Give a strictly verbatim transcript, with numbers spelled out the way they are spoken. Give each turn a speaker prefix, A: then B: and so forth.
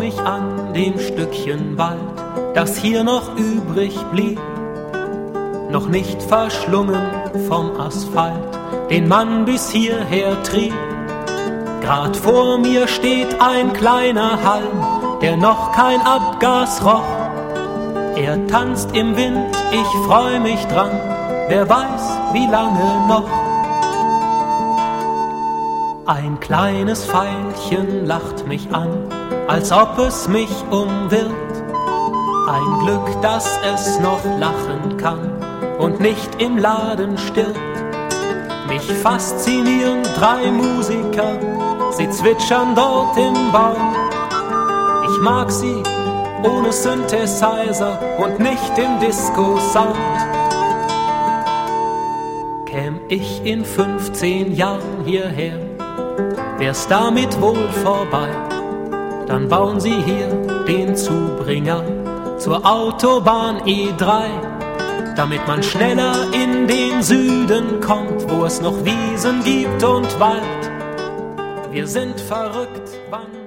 A: komm ich an dem Stückchen Wald, das hier noch übrig blieb, noch nicht verschlungen vom Asphalt, den man bis hierher trieb. Grad vor mir steht ein kleiner Halm, der noch kein Abgas roch. Er tanzt im Wind, ich freu mich dran, wer weiß, wie lange noch. Ein kleines Veilchen lacht mich an, als ob es mich umwirrt. Ein Glück, dass es noch lachen kann und nicht im Laden stirbt. Mich faszinieren drei Musiker, sie zwitschern dort im Baum. Ich mag sie ohne Synthesizer und nicht im Disco-Sound. Käm ich in fünfzehn Jahren hierher, wär's damit wohl vorbei. Dann bauen sie hier den Zubringer zur Autobahn E drei, damit man schneller in den Süden kommt, wo es noch Wiesen gibt und Wald. Wir sind verrückt, wann